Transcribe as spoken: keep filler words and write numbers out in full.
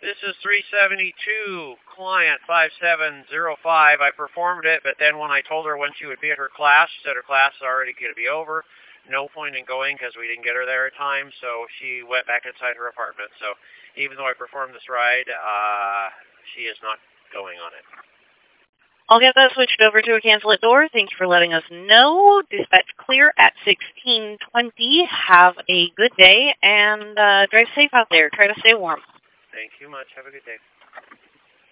This is three seventy-two, client five seven zero five. I performed it, but then when I told her when she would be at her class, she said her class is already going to be over. No point in going because we didn't get her there in time, so she went back inside her apartment. So even though I performed this ride, uh, she is not going on it. I'll get that switched over to a cancel it door. Thank you for letting us know. Dispatch clear at sixteen twenty. Have a good day and uh, drive safe out there. Try to stay warm. Thank you much. Have a good day.